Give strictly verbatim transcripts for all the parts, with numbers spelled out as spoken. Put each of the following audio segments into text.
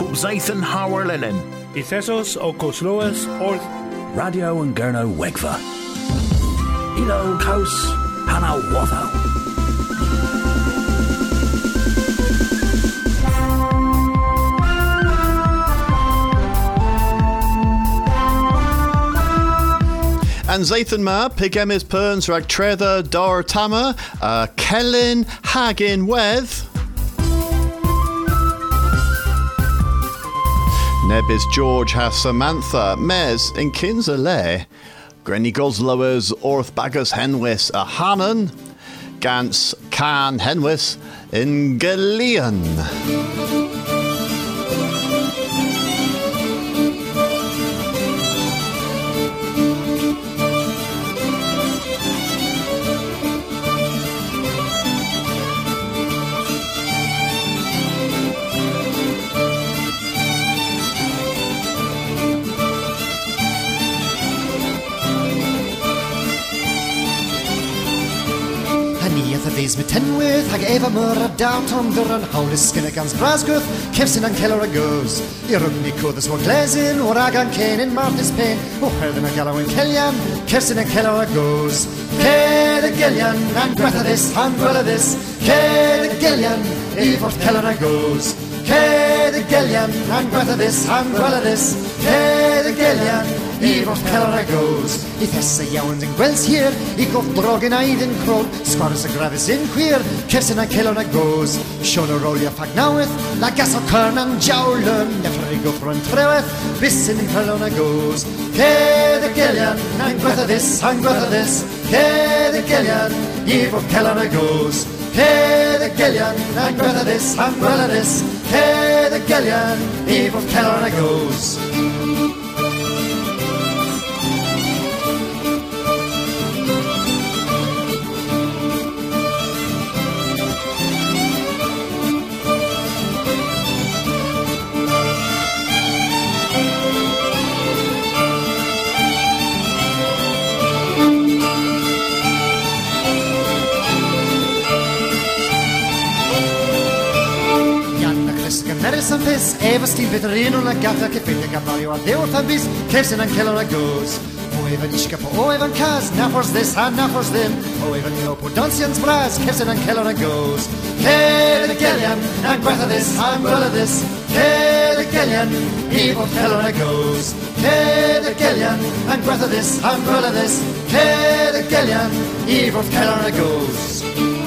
Zathan Howard Linen. Ithesos o Cosloas or Radio and Gurno Wegva. Ilo Kaus Hana Watho. And Zathan Ma, Pigem is Perns, Rag Trether, Dor Tama, uh, Kellyn, Hagin Weth. Neb is George has Samantha, Mez in Kinzale, Grenny Goslowers, Orth Baggers Henwis, a Hannon, Gans Can Henwis in Galeon. These me tenwydd hag efo myr a daw tonder an hawlis gynna gans brasgwth cefsyn an celer a goes I rwgni cwddys o glesyn o'r agan cen in martis pen o herdyn a galaw yn celian cefsyn an celer a goes Ced y gelian an gwetha this an gwela this Ced y gelian I fod celer a goes Ced y gelian an gwetha this an gwela this Ced y gelian I fod celer a goes I thesa iawn yn gwels hir I gof drog yn aid yn crod Sgwaris y grafus yn chwir Cefsyn a celer a goes Sion o rolia ffag naweth La gas o cyrn an jawlyn Neffr I gof rhan treweth Bysyn yn cyrlon a goes Ced y gelian An gwetha this, an gwetha this Ced y gelian I fod celer a goes Ced y gelian An gwetha this, an gwetha this Ced y gelian I fod celer a goes Nerys am fys, efo stil fydr un o'n agatha Ceffeithio gafario a ddew wrth am bys Cefsyn an celer a goes O efo nisgap o efo cas Na ffors this a na ffors ddim O efo nilo po donsians bras Cefsyn an celer a goes Ced y gelian An gwetha this an gwela this Ced y gelian I fod celer a goes Ced y gelian An gwetha this an gwela this Ced y gelian I fod celer a goes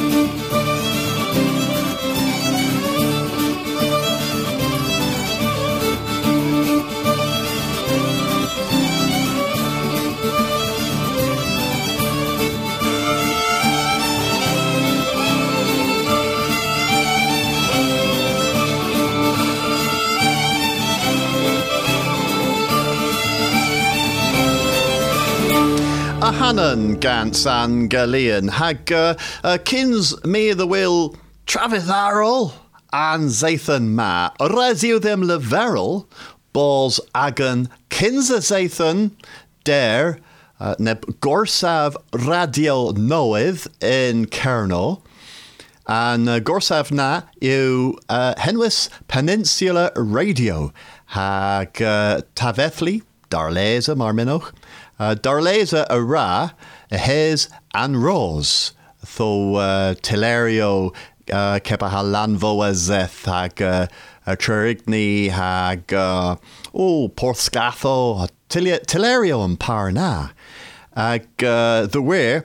A Hannon Gans an Galeon hag uh, uh, Kins me the will Travis Arrol and Zathan Ma Resio them Leverel Balls Agan Kins a Zathan Dare uh, Neb Gorsav Radio Noeth in Kerno and uh, Gorsav Na you uh, Henwis Peninsula Radio hag uh, Tavethli Darleza Marminoch Uh, Darleza a ra, a hez an rose. Tho uh, Tilerio uh, kepa ha lanvo a zeth hag uh, a trerigni hag uh, oh Porthscatho Tilerio and Parna. Hag uh, the weir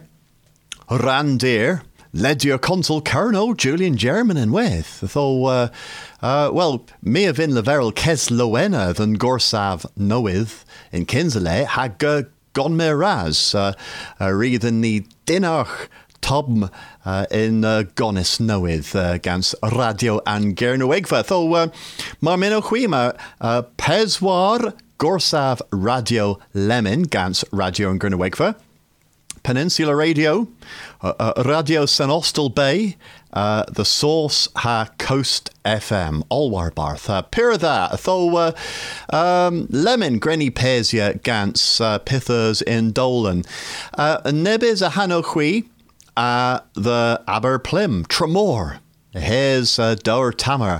Randir Ledio Consul Colonel Julian German and with. Tho uh, uh, well me of in Leverel Kes Lowena than Gorsav Noith in Kinzale hag uh, Gon me raz, uh, uh, read in the dinach Tom uh, in uh, Gonis Noeth uh, gans Radio and Gernowegva. Tho uh, Marmino Chwima uh, Peswar Gorsav Radio Lemon gans Radio and Gernowegva. Peninsula Radio, uh, uh, Radio Sanostal Bay, uh, The Source ha Coast F M, Alwar Barth, uh, Pira that, tho uh, um, Lemon, Grenny Pesia, Gans, uh, Pithers in Dolan, uh, Nebis a Hanochwi, uh, the Aber Plim, Tremor, Hez uh, Dower Tamar,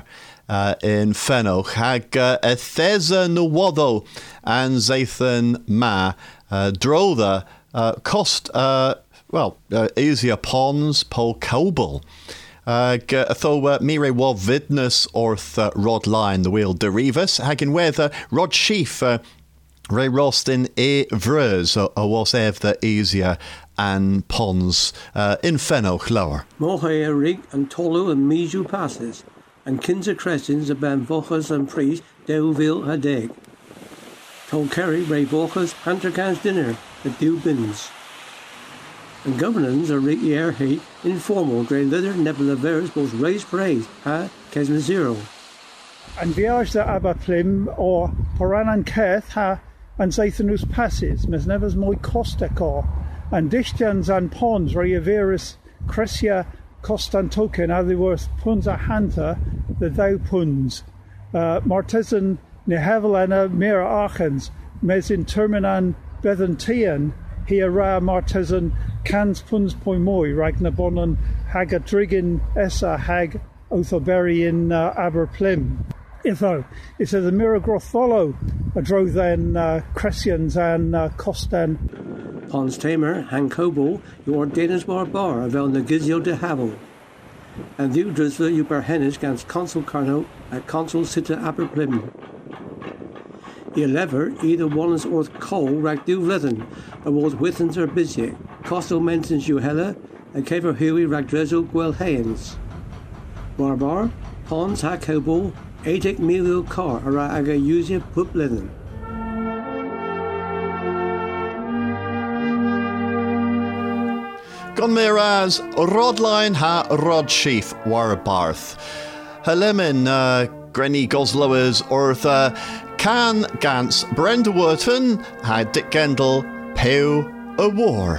uh, in Fennoch hag uh, a thesa nwaddo and Zathan ma uh, drotha uh, cost uh, well uh, easier pons pol cobble. Uh, tho uh, mire wa vidness orth uh, rod line the wheel derivus hagin weather rod sheaf uh, Ray Rostin e vruz a was ev the easier and pons uh, in Fennoch lower. Mohe a rig and tolu and miju passes, and kinza crestins aban vochas and priest deuvil hadeg. Tol Kerry ray vochas pantercans dinner at dew bins. And governance a rig air he informal grey leather nebula veris both raise praise ha kesma zero. And viage the abatlim or Poranan Keth ha and Zathanus passes, mes nevers moi costecor, and Dishtians and pons reavirus Crescia Costantoken worth punza hanta the thou puns. Uh, Martesan nehavelana mira achens, mes in terminan bethantian, here ra Martesan cans puns poimoi, ragnabonon hagadrigin essa hag othoberian uh, aberplim. Itho, it says the Miragrotholo, a drove then uh, Crescians and uh, Costan. Pons tamer, Hankobo, you ordainus barbar, avel negizio de havel. And you drisler you berhenis gans consul carno at consul sita aperplim. Ye lever, either ones orth coal rack du vlethen, a was withens or busy, costo mentins you hella, a caver huey rack drezel gwel hayens. Barbar, Pons Hankobo, Eitek milio car ara aga usia pup leden. Gon miraz rodline ha rod sheaf war barth. Helemin uh, Grenny Goslowers ortha can gans Brenda Wharton had Dick Gendel pew a war.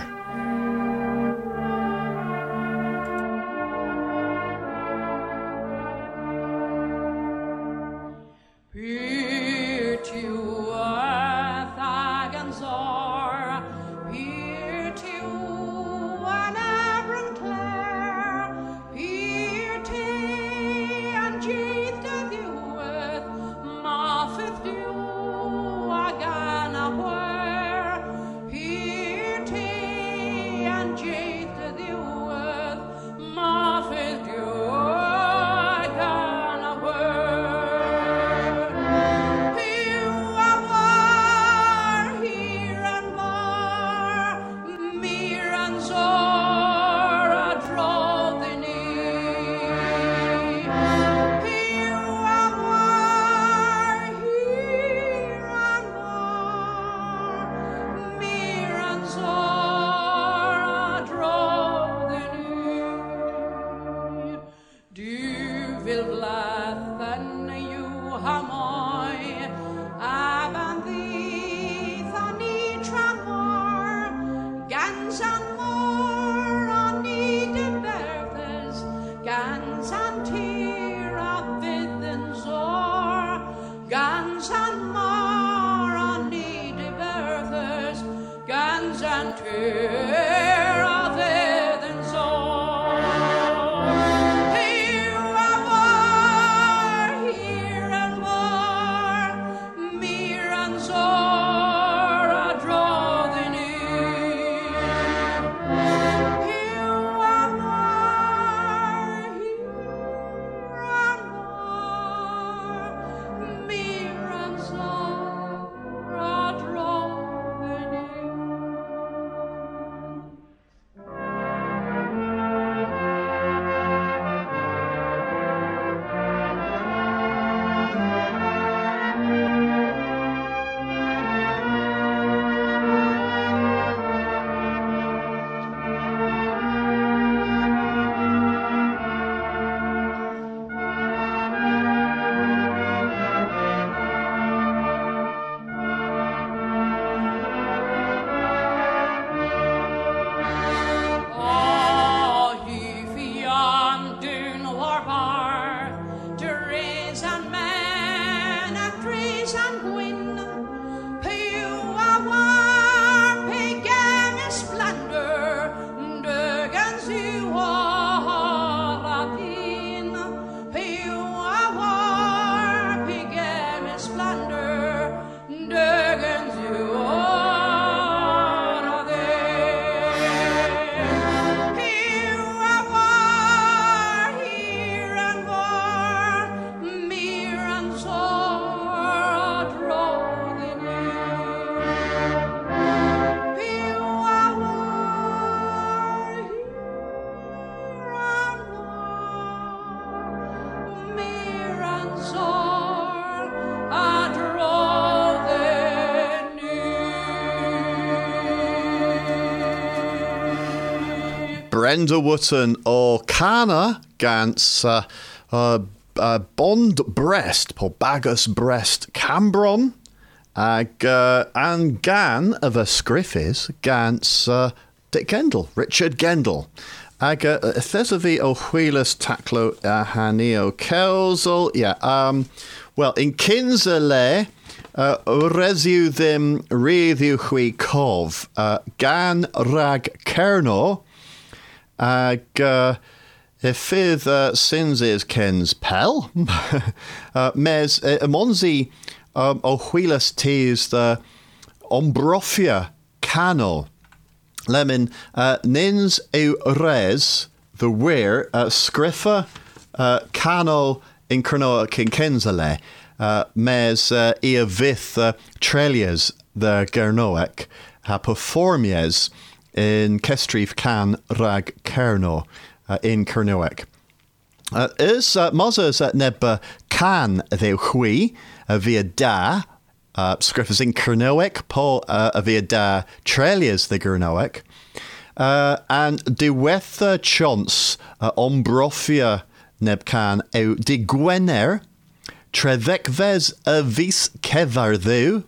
Brenda Wotton o Cana gans uh, uh, uh, Bond Brest, po Bagus Brest Cambron, ag uh, an gan of a scriffis gans uh, Dick Gendel, Richard Gendel. Ag uh, thesavi o Wheelus Taclo uh, Hanio Kelsel, yeah, um, well, in Kinsale, uh, Resiu them Redhiu Hui Kov, uh, Gan Rag Kerno, ag uh, Ifydd uh, Sinses Kens Pel, uh, Mes uh, Monzi um, o Wheelus Tees the Ombrofia Cano, Lemon uh, Nins eu res the weir uh, Scriffa uh, Cano in Cernoa King Kensale, uh, Mes uh, ia vith uh, Trelias the Gernoec, ha performies in Kestrif Can Rag Kerno uh, in Cernoec. Uh, is uh, Moses at Nebba Can the Hui uh, via da uh, Scriffers in Cernoec, po uh, via da Trelias the Gernoec, uh, and diwetha chance uh, ombrofia Nebcan eu di Gwener, trevecves a vis kevardu.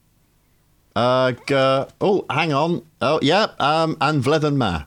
Uh, uh, oh, hang on. Oh, yeah, um, and vledden ma.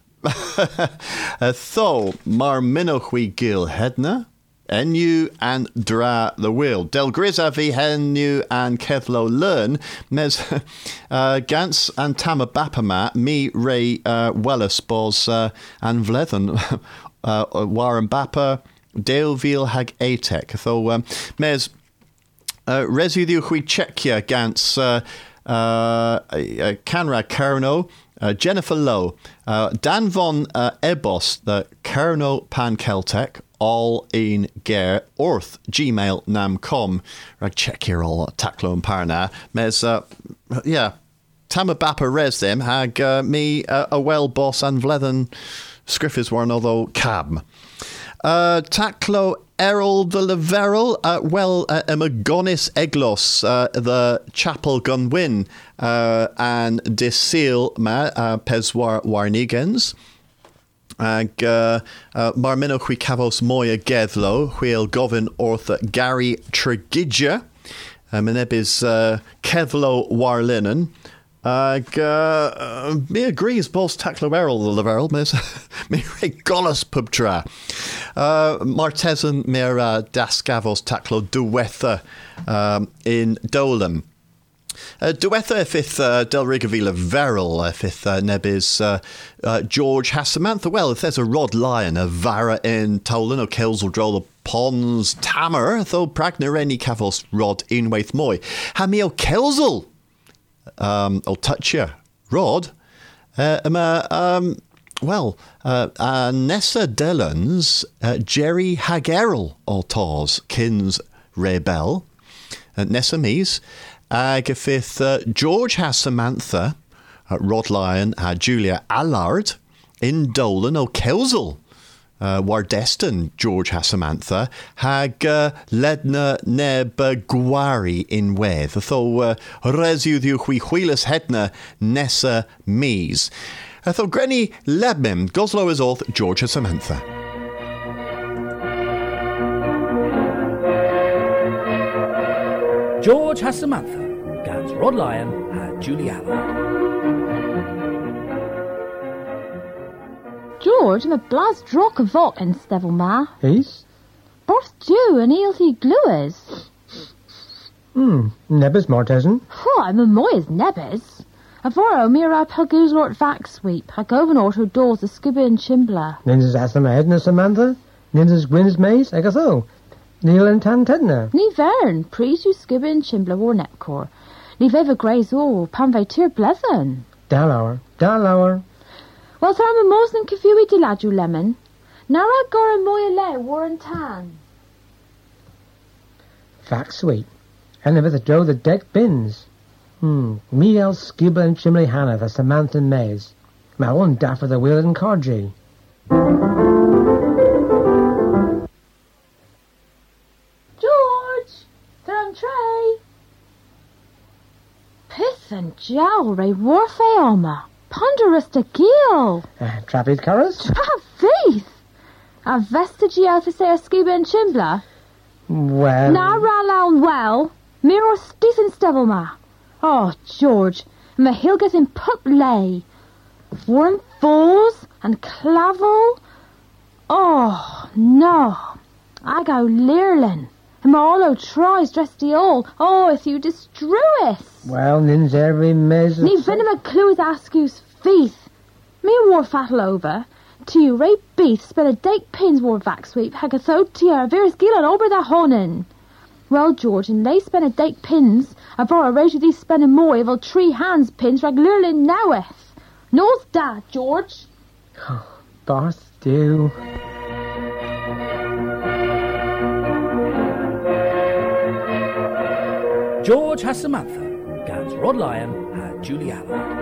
uh, Tho, mar minochwi gil hedna, enu and dra the wheel. Del grisa vi henu and kethlo learn, mes uh, gans and tamabapama, me re uh, wellis bos uh, and vledden, uh, waren bappa, Deelveel hag atek. Tho, um, mes uh, residu hui Czechia gans uh, uh, uh, Canra Kerno, uh, Jennifer Lowe, uh, Dan von uh, Ebos, the Kerno Pan Celtic, all in ger orth gmail nam com. Rag check here all taclo and parna. Mes, uh, yeah, tamabappa res them hag uh, me uh, a well boss and vlethen scriffis warn although cab. Uh, Taclo Errol the Leverel, uh, well, uh, Emagonis Eglos, uh, the Chapel Gunwin, uh, and Desil Ma, uh, Peswar Warnigens, ag uh, uh, Marmino Hui Cavos Moya Gedlo, Wheel Govin Ortha Gary Tregidja, uh, Menebis uh, Kevlo Warlinen, Ag, uh, uh, me agrees, Boss Taclo Errol the Leverel, mes, me regolas pubtra. Uh, Martesan mera dascavos Taclo duetha, um, in Dolan. Uh, duetha ifith uh, Del Rigavila Veril, ifith uh, nebis uh, uh, George Hassamantha. Well, if there's a Rod Lion, a Vara in Tolan, or Kelsel Droll Pons Tamer, though Pragnareni Cavos Rod in Waith Moy. Hamio Kelsel! Um, I'll touch you, Rod. Uh, um, uh, um, well, uh, uh, Nessa Dillons, uh, Jerry Hagerl, or Tars, Kins Rebel, uh, Nessa Mies, Agafith, uh, George has Samantha, uh, Rod Lyon, uh, Julia Allard, in Dolan, or Kelsel. Uh, Wardeston, George Hassamantha, hag uh, ledna neb gwari in wedd. Tho uh, resiw ddiw hwi hwylas hedna nessa mis. Tho grenny lebmim, goslo is orth George Hassamantha. George Hassamantha, gans Rod Lyon and Julie Allard. George, I'm a blas drock of vot in Stevel ma. He's? Borth Jew and eelthy gluers. Hmm, nebbers Mortesan. Oh, I'm a moyes nebbers. Avoro mira pelgoos lort vac sweep. I go and auto doors a skibber and chimbler. Ninjas Assam Edna Samantha. Ninjas Gwyn's Maze, Agatho. Neil and Tan Tedna. Ni vern, prees you skibber and chimbler war nepcor. Ni veva grays all, panve tir blezzen. Dalhour, Dalhour. Well, sir, I'm a Moslem kafui de ladu lemon. Nara gora moya le war and tan. Fact sweet. And with the dough the deck bins. Hmm. Me el skibber and chimley Hannah the Samantha Maze. My one daffer the wheel and Cargy. George! Sir, I'm Trey. Pith and jowl ray warfare alma. Ponderous to gill. Uh, Trapid Curras? Trav Faith! A vestigia to say a scuba and chimbla? Well... Na ralawn well, mirror Stephen Stevelma. Oh, George, my hilgas in put lay. Warm falls and clavel. Oh, no. I go leerlin. And my all tries dressed the all. Oh, if you destruis. Well, nins every mes... Ni venom a clue with ascu's faith. Me war fattle over. To you, Ray Beef, spell a dake pins war vac sweep, hag a thode tier, veris gillan over the honin. Well, George, and they spend a dake pins, a vor a rage of these spending more, evil three hands pins, rag lurlin noweth. North da, George. Barth do. George has Samantha, Gans Rod Lion and Julie Allen.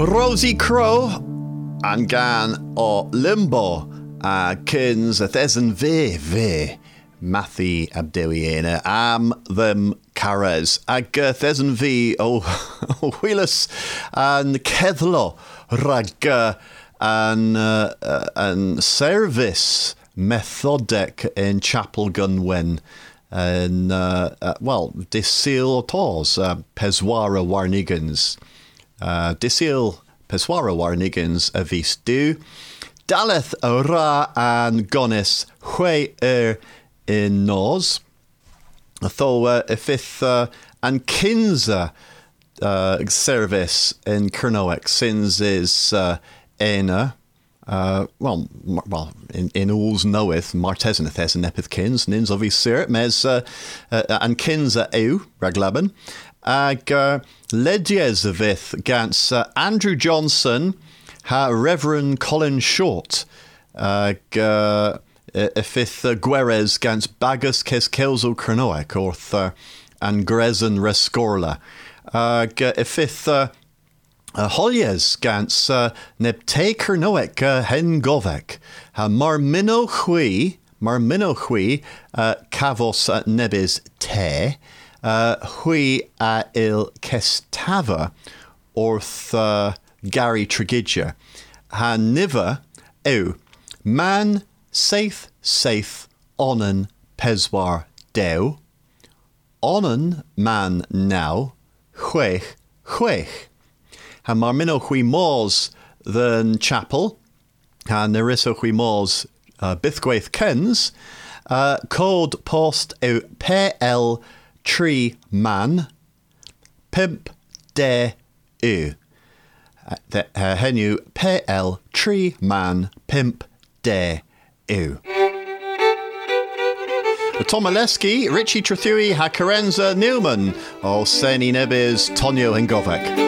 Rosie Crow an gan o Limbo a kins a thesyn fe fe Matthew Abdewiena am them Carres ag uh, thesyn fi o Wheelus an Kethlo rag uh, an uh, uh, an service methodic in Chapel Gunwen and uh, uh, well disil tos uh, Peswara Warnigans uh, disil Peswara Warnigans a vis du daleth a ra an gonis hwe er in nos though uh, if it uh, an kinza uh, service in Kernoek since is uh, ena Uh, well, mar- well, in in all's knoweth Martesaneth es an epith kins nins of his sirt mes uh, uh, an kins a ew raglaben ag uh, ledies of ith gans uh, Andrew Johnson ha Reverend Colin Short ag uh, if ith uh, Gweres gans Bagus kes Kelso Kernoek orth uh, an Gresen Rescorla ag uh, if ith uh, Uh, Holies gans uh, neb te Kernoek uh, hen govek ha mar minno hui mar minno hui uh, kavos uh, nebis te uh, hui a il kestava orth uh, Gary Trigidja ha niva ew man saith saith onan peswar dew onan man now chwech chwech ha mar minno hui mors than chapel ha neriso hui mors uh, bithgwaith kens uh, code post o P L tree man pimp de u uh, uh, henu P L tree man pimp de u Tomaleski, Richie Trethui, ha Karenza Newman o Seni Nebis Tonio Hingovek.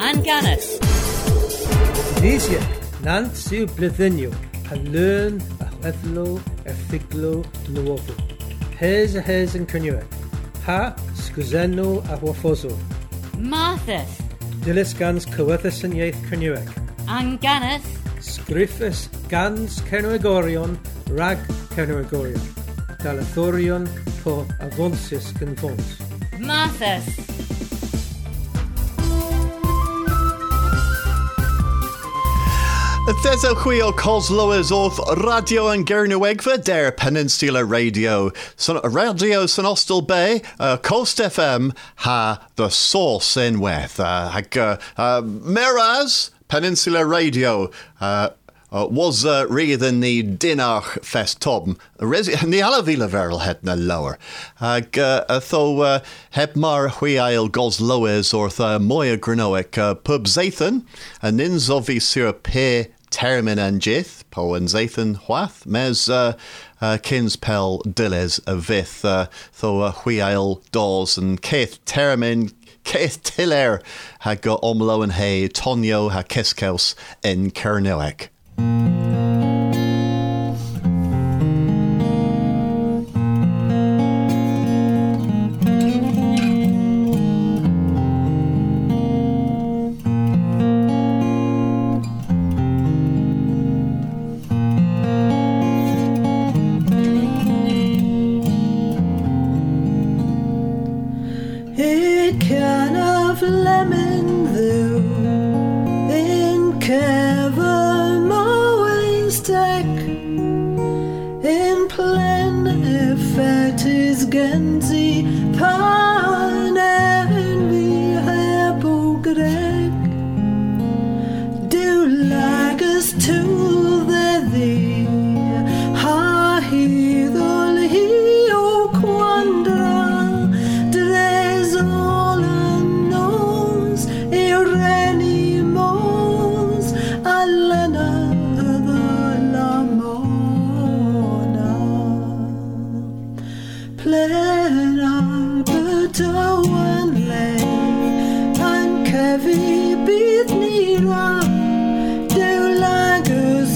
and Gannis. Disiac, nant siw blyddenio, a learn a chweflo, erthiglo, nuovo. Hes a hes yn cynnuag. Ha, sgwzenno a hwaffoso. Marthas. Dilys gans cywythus yn ieith cynnuag. And Gannis. Sgriffus gans Cernuegorion, rag Cernuegorion. Dalathorion po avonsis gynfons. Marthas. There's a chwio Coslowers off Radio and Gernewegva, der Peninsula Radio. Son Radio San Austell Bay, uh, Coast F M, ha the source in with. Uh, hag, uh, uh, Meraz, Peninsula Radio, uh, Uh, was uh, reading the Dinach Fest Tom. Ni alla vila veril het na lower. Ag uh, tho uh, heb mar huiail gos loes orth uh, moya granoic uh, pub Zathan, and nins ovi sur pe termin and jith, po and Zathan huath, mes uh, uh, kins pel diles a vith, uh, tho uh, huiail dos and keith termin Keith Tiller ha go omlo and hay Tonio ha kiskaus in Kernoek. It can of lemon though in Kever mowing stack in plan if at is Genzi pan and we have greg do like us to the thee ha he the he o quandra all unknowns Irenimos Alena the Lamona Plena Buta one lay and Kevi Bitnira Do Lagos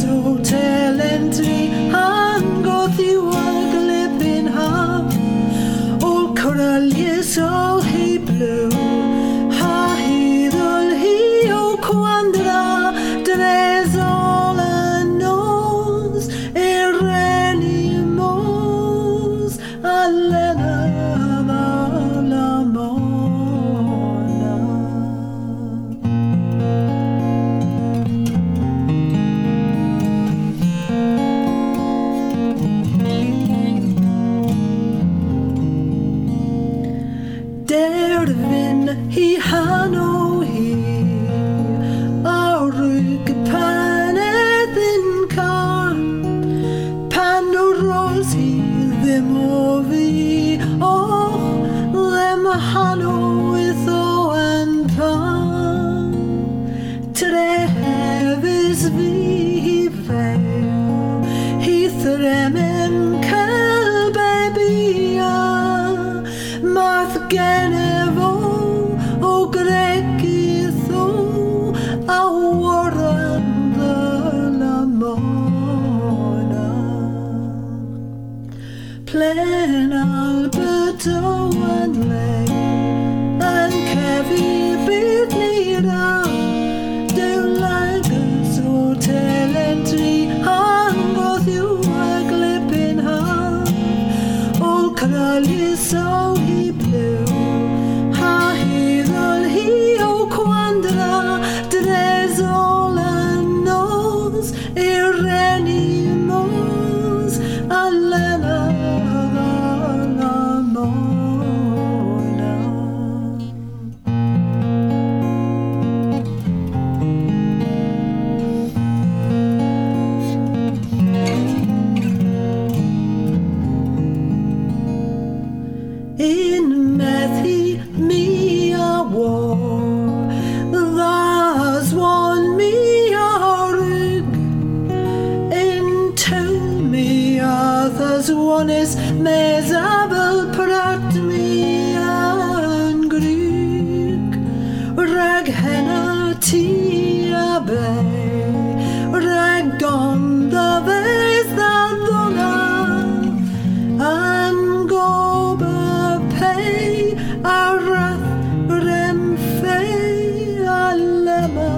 ti a be ragdon da vez da dona an go be pay a rath rem fe a lema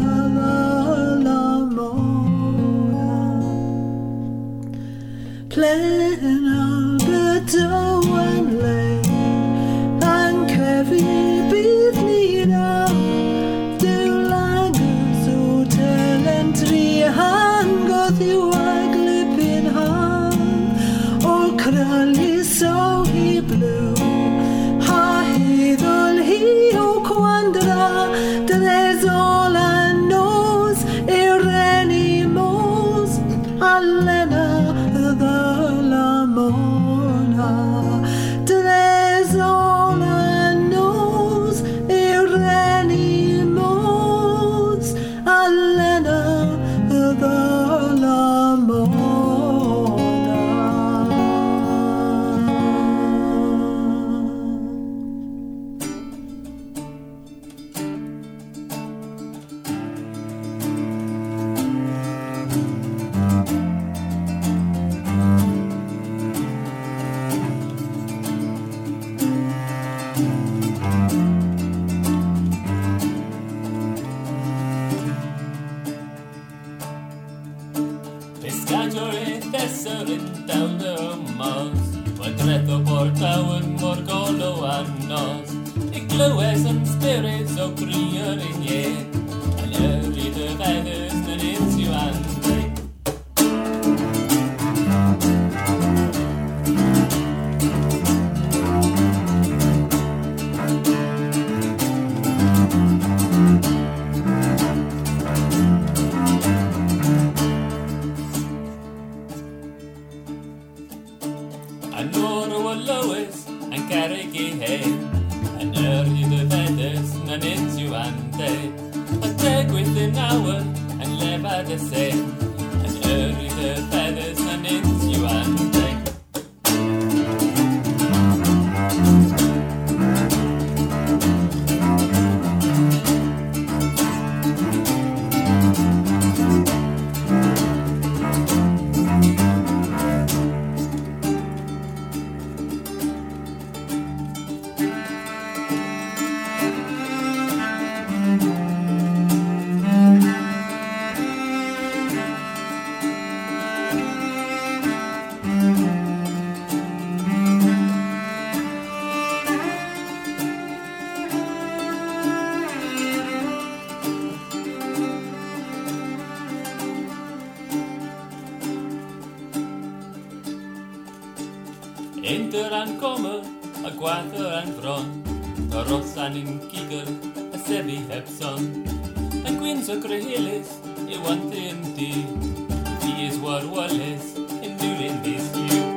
la mona plan al beto and lay and kevi bith ni now do lager so tell and tree hand goth you a glip in hand or krali so he blew ha hidol he o quandra there's all I knows erenimos alena the la mona there's all I knows erenimos alena the la mona. Pescatore tesserin down the moss, Wadretho portawen morgolo annos, Igloes and spirits o crier in ye, and every the feathers that is you and they. And Nora Lois and Carricky hay, and early the feathers and it's you and they. A take with an hour and live at the same, and early the feathers and it's you and they. Inter an kommer, a gwaether an bron, a ross an in kigger, a sebi hepson. And gwins o crehilis, I want him tea. He is what Wallace in doing this view.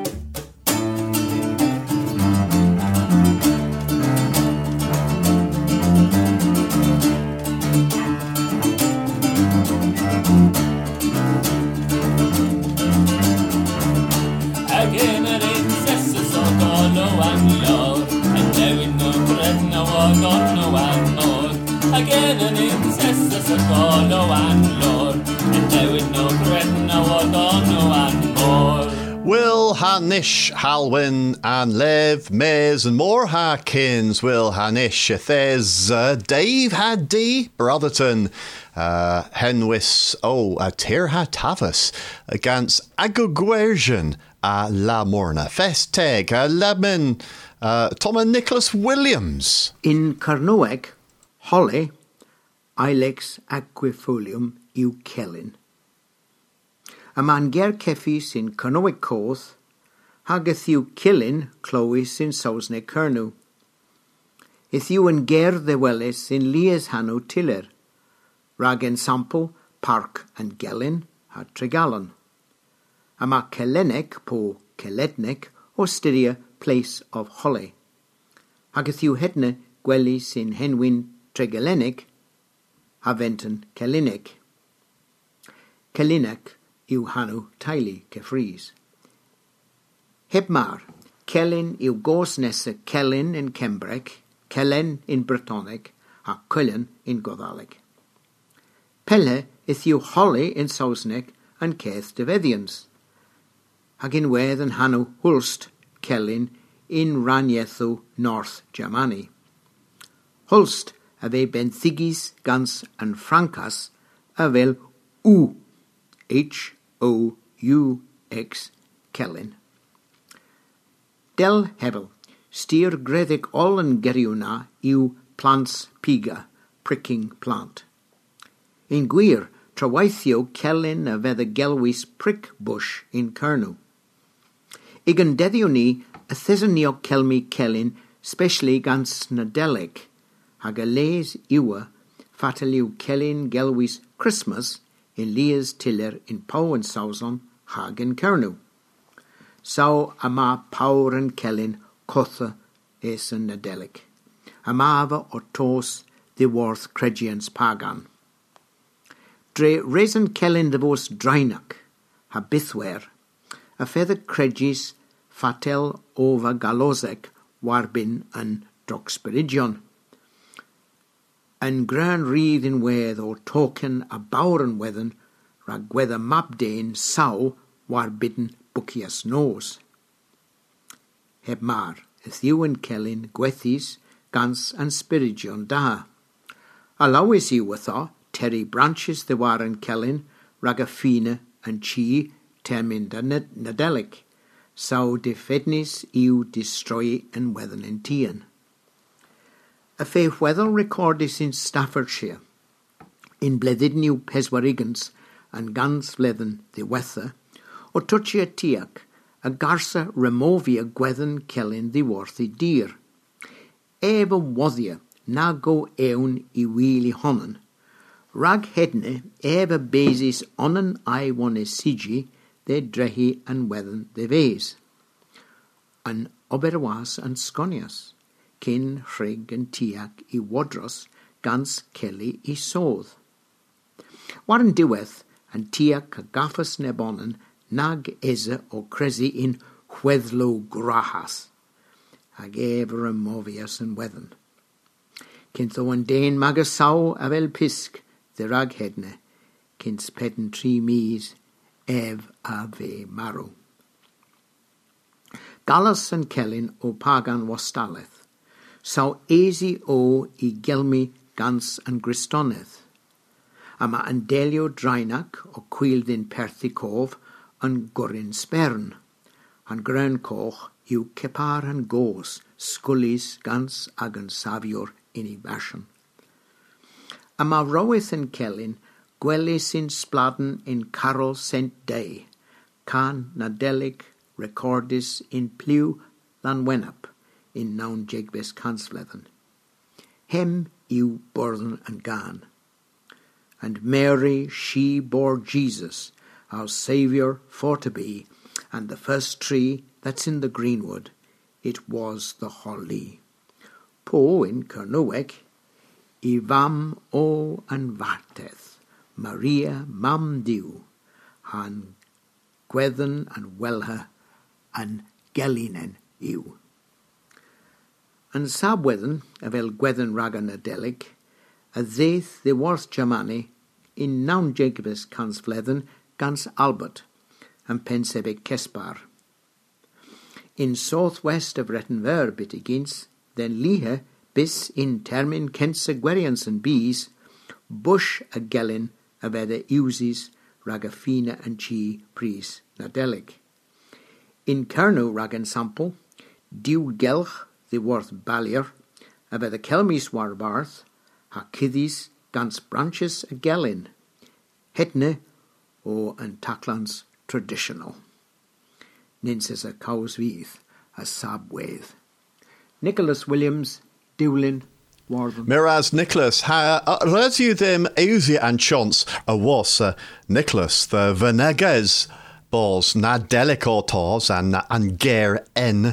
Again an incessus o golo and lord, and now in no bread no o got no and more. Again an incessus o golo and lord, and now in no bread no o got no and more. Will Hanish, Halwyn, and Lev, Mays, and more Harkins, Will Hanish, Thez, uh, Dave had D, Brotherton, uh, Henwis, oh, uh, Tirha Tavas, against Agogwersion, uh, La Morna, Festeg, uh, Lemon, uh, Tom and Nicholas Williams. In Carnoeg, Holly, Ilex aquifolium yw celyn. A man ger ceffis in Carnoeg Coth, hageth yw cilyn clywys in Sausneg Cernw. Ith yw yn ger ddewelys in Lies Hanw Tiller, rag en sample Park and Gelyn ha Tregalan. A ma Celenec po Celednec o styria place of Holly. Hageth yw hedne gwelys in Henwyn Tregalenec ha Venton Celinec. Celinec yw hanw teulu Cefrys. Heb mar, Celyn yw gos nesa Celyn in Cembrec, Celen in Brytoneg, a Cullen in Goddaleg. Pelle is yw Holly in Sausneck and Keith de Veddians. Hag in wedd and Hanno Hulst, Kellin, in Raniethu, North Germany. Hulst a fe Benthigis, Gans and Francas a fel U, H O U X, Kellin. Del Hebel, steer gredig all and geriuna yw plants piga, pricking plant. In gwir, trawaithio Kellin a fe the gelwys prick bush in Kernu. Igan deddiwni a thesonio kelmi Kellin, specially gans nadelig, hag a les iwa fataliw Kellin gelwys Christmas in Lias Tiller in Pau and Sauson, hag in Kernu. Sau ama Paur and Kellin cotha es yn nadelig. Amava o tos the worth credians pagan. Dre reason Kellin the vos drainach, ha bithwer, a feather credis fatel over galozek warbin and droxperidion. Yn gran rydd in wedd o token a bawren wedden rag gwedda mabdain saw warbidden bucias nos. Heb mar, ith yw yn Kellin gwethis gans and spiridion da. Alawis yw ytho, terry branches the war yn Kellin rag a fina and chi termin da nadelig, saw defednis yw destroy and wedden in tian. A fe weddel recordis in Staffordshire, in bledidniw peswarigans and gans fledden the wether, o touchia tiac, a garsa removia gwedden Kellin the worthy deer. Eva wathia na go ewn I wheely honnen. Rag hedne eva basis onnen I one sigi, de drehi and wedden the vase. An oberwas and sconias, kin hrig and tiac I wadros, gans Kelly I soth. Warren diweth and tiac a gaffas nebonnen, nag eze o cresi in hweddlo grahas, ag ever a movias and wedden. Kintho an dain maga saw avel pisk, the rag hedne, kins pedden tri mies, ev a ve maro. Gallas and Kellin o pagan wastaleth, saw easy o I gelmi gans and gristoneth. Ama an delio drainach o quildin perthicov, an gorin spern, an gran koch yw kepar an gos, skullis gans ag an savior in I bashan. Ama roweth yn Kellin, gwelis in spladen in Carol Saint Day, can nadelig recordis in pliw lan wenap, in naun jegbes kansflethen. Hem yw burden and gan. And Mary, she bore Jesus, our Saviour for to be, and the first tree that's in the greenwood, it was the holly. Po in Kernuek, Ivam o and Varteth, Maria mam diw, han gwedden and welha, and gelinen iw. And sabwedden, avel gwedden ragan adelig, a ddeith the worth Germani, in naun Jacobus kansfledden, gans Albert, and pensebig Kespar. In southwest of Rettenver bitigins, then lihe bis in termin kense gwerians and bees, bush a gelin a vede uses ragafina and chi pris nadelig. In Kernu ragan sample, diw gelch the worth ballier, a vede kelmis war barth, ha kiddies gans branches a gelin, hetne o an Taklands traditional. Ninses a cows vydd, a sabwedd. Nicholas Williams, Dewlin, Warden. Miraz Nicholas, ha rydw you them easy and chance a was uh, Nicholas the Venegas balls na delicatos and and ger en.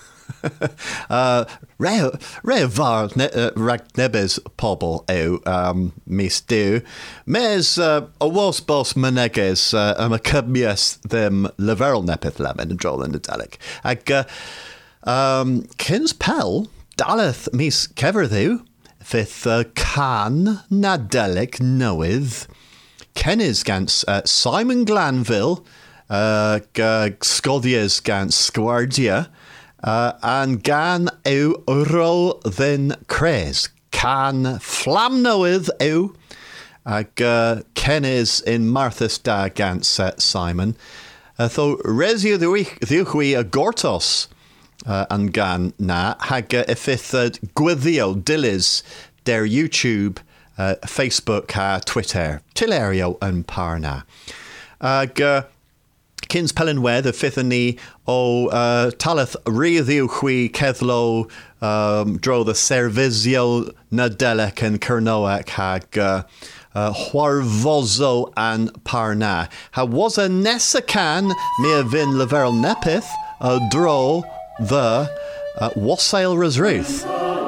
uh, re re var ne, uh, rag nebes pobl ew um, mis dew mes uh, a was bos meneges uh, am a cybias them leverel nepeth lemon and drol in the delic ag uh, um, kins pel daleth mis kever ddew fydd uh, can na delic newydd Kennis gans uh, Simon Glanville, uh, g- Scodias gans Sgwardia, uh, and gan ew ro then cres. Can flamnowydd ew, ag uh, Kennis in Martha's da gans uh, Simon. Uh, tho resio ddiwchwi a gortos uh, an gan na, hag uh, effith uh, gwyddio dilys der YouTube, uh, Facebook ha Twitter, tilerio yn parna. Ag uh, Kins Pellenwedd y fifth ni o uh, talath ryddiwchwi ceddlo um, dro the Servisio Nadelec and Kernoac hag uh, uh, Huarvozo and Parna. Ha was a Nessacan me vin leverel nepith uh, dro the uh, Wassail Resruth.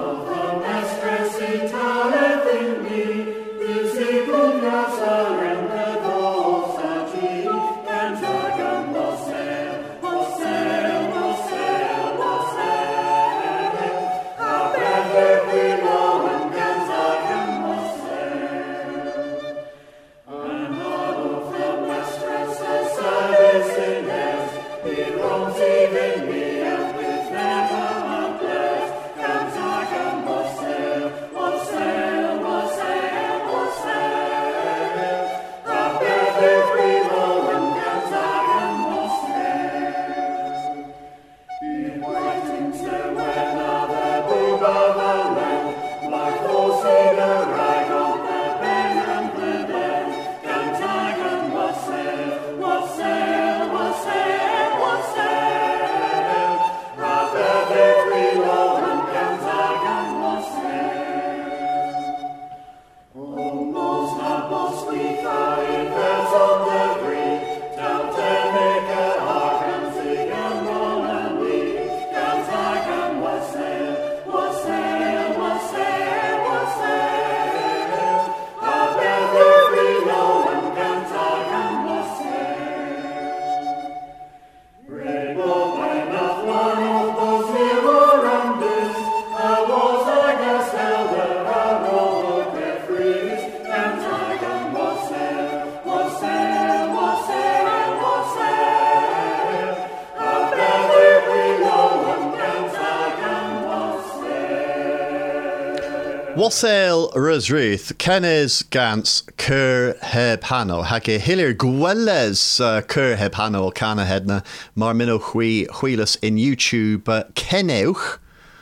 Wassail Resruth, Kennis Gans Cur Heb Hano, Hake Hilir Gwelles uh, Cur Heb Hano, Kana Hedna, Marmino Hui Huilas in YouTube, uh, Keneuch,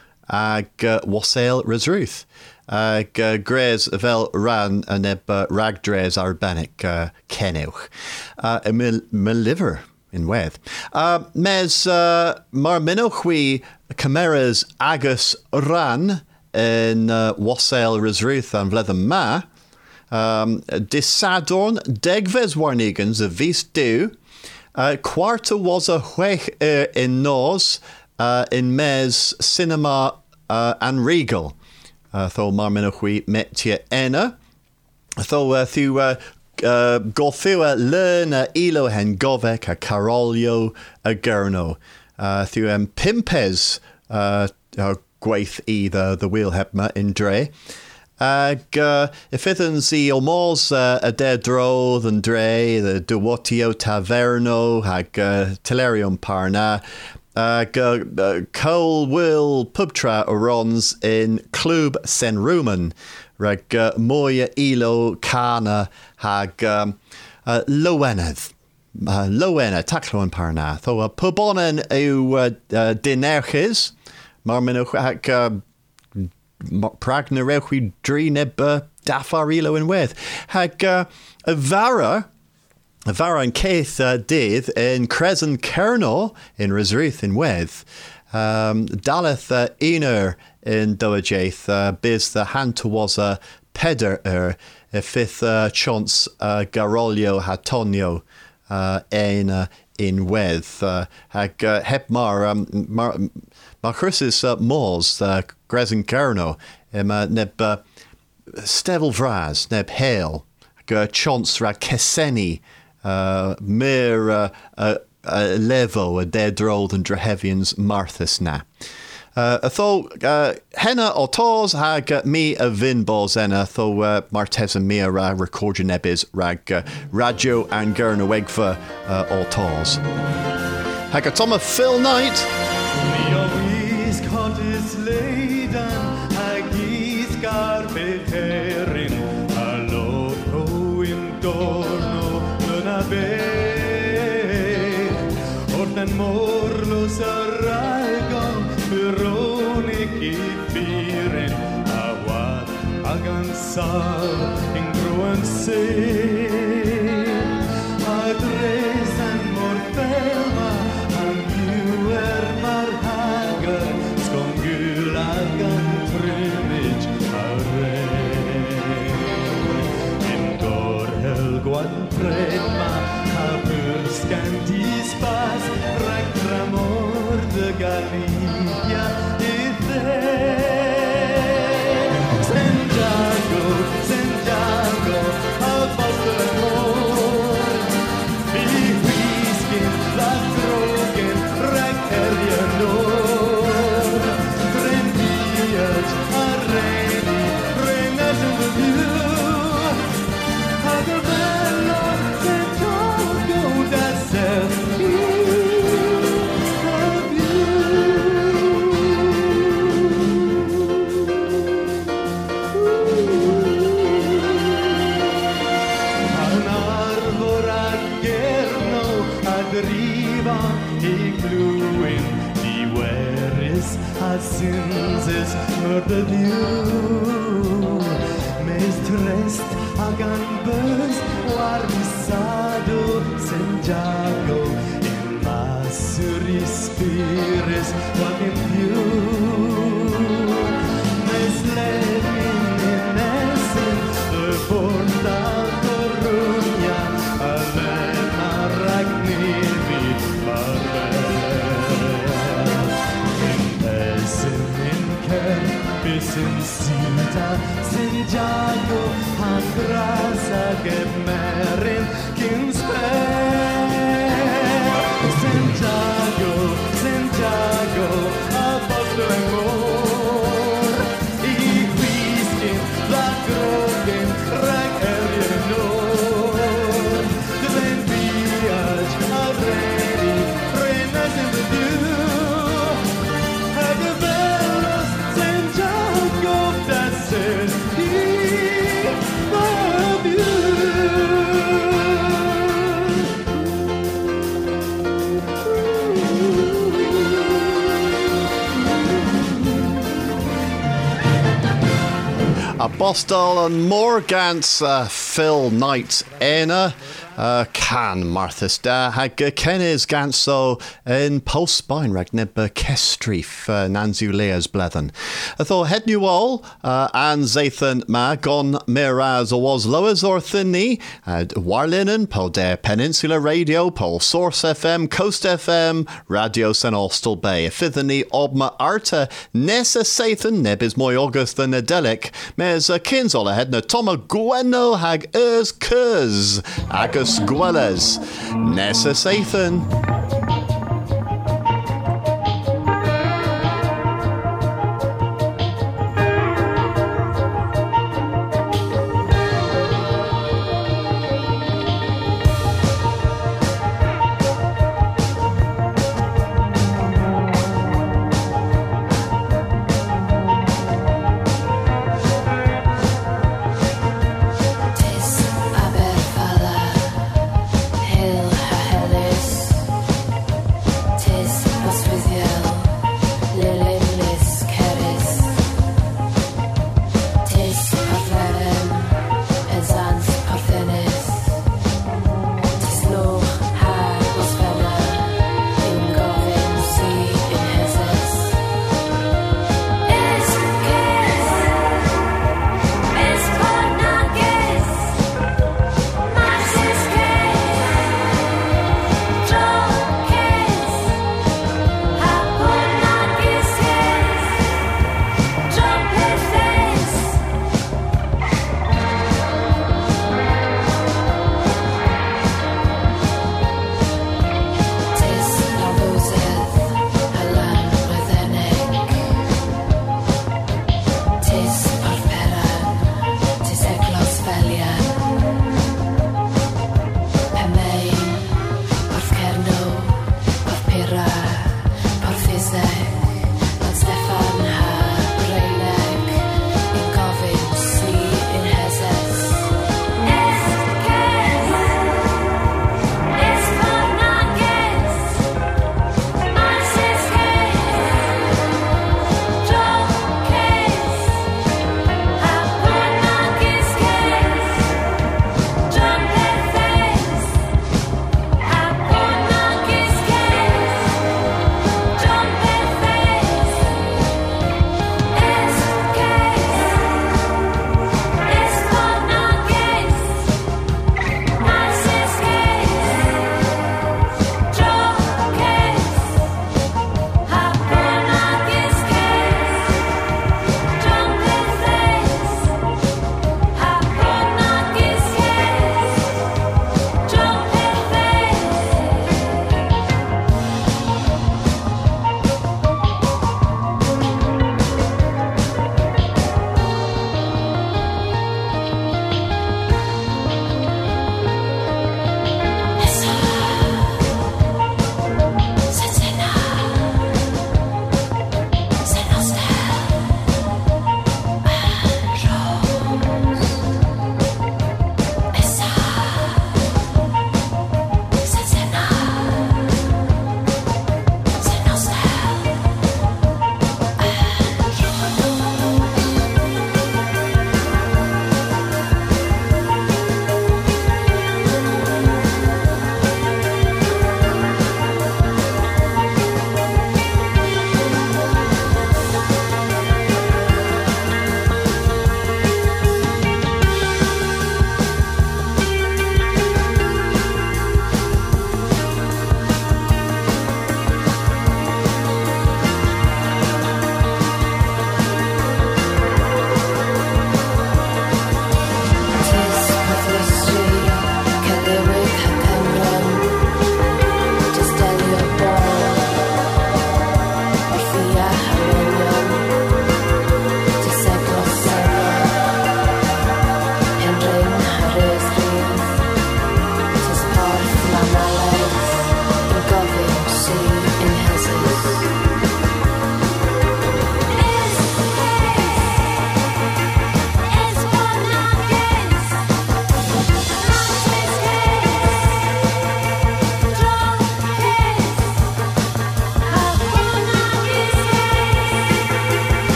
Ag uh, Wassail Resruth, Ag uh, Grez Vel Ran, and Neb uh, Ragdres Arbanic, uh, Keneuch, uh, Meliver in Weth. Uh, Mes uh, Marmino Hui Cameras Agus Ran, in uh, Wassail Resruth and Vlethem Ma, um, Disadorn Degves Warnigans of Vis Du, uh, Quarta was a Huech er in Nos, uh, in Mes Cinema uh, and Regal, uh, Tho Marminochui Metia Enna, Tho uh, Thu uh, uh, Gothua Learn uh, Elo Hen Govek a Carolio a Gurno, uh, Thu um, Pimpes, uh, uh Gwaith either the wheel hepma in Dre. Ag uh, ifithan si omos uh, a dedro than Dre, the Duwotio Taverno, hag uh, Telerium Parna, ag uh, uh, Cole Will Pubtra Orons in Club Senruman, rag uh, Moya Elo Kana, hag um, uh, Loweneth. Uh, Lowena, Tacloan Parna, though a pubonen eu uh, uh, dinerches. Marmino hag uh, pragna rewchi drineb dafarilo in weth. Hag uh, a vara, a vara and keith uh, did in Crescent Kerno in Resruth in weth. Um, Daleth uh, Ener in Doajaith, uh, biz the Hantawaza Peder er, a fifth uh, chance uh, Garolio Hatonio uh, in uh, in weth. Uh, hag uh, hepmar um, mar, Marcus uh, Mors, uh, Grezin Kerno, um, uh, neb uh, Stevel Vraz, neb Hale, uh, Chance ra Keseni, uh, Mir uh, uh, uh, Levo, a dead rolled and Drehevians Marthas na. Uh, Atho uh, henna o tos hag uh, mi a vin bos enna tho uh, martes and mi a ra recordio nebis rag uh, radio and gurna wegfa uh, o tos. Hag a Toma Phil Knight. Mi o vis cotis leidan hag is garbet herin allo ho intorno dona be orten morlos arralgon Veronik I firen awat agansal in gruen see adres and mortelma and newer marhager skongulagan trimich arre in dor helguan predma habur scandis pas reclamor de Galicia Santiago, Santiago, Apostol amor Vi whiskin, la drogen, räckerjandor Trendiet, arreni, renas in the view Agabello, Santiago, that's it Sins is murdered you Mistress agan bus Guardisado Santiago In masuri spirits What in you Mislevin in essence The born da Coruña Alena Ragnivi Barbel Bisin Sita Santiago Hangrasa Gemerin Kinsper Santiago, Santiago Apostol amor I whiskin, la drogen, räckerjandor Den viage already renas in the dew Agabellos Santiago, that's it, he love you. Apostol and Morgans uh, Phil Knight Ena uh, Can Marthas da hag Kennis Ganso in Postbine Ragneba Kestrif uh, Nanzu Leas Blethen. I thought head new all uh, and Zathan ma gon miraz or was lowers or thinny and Warlinen po de Peninsula Radio po Source F M Coast F M Radio San Austell Bay Fithany Obma Arta Nessa Sathan Nebis Moy August the Nedelic mes uh, Kinzola head na Toma Gweno hag ers Kuz Agus Gwellas Nessa Sathan. Hill ha Hellis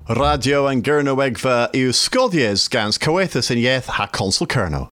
Radio and Gyrnawegva yw Sgodies gans Coethus in Yeth ha Consul Kerno.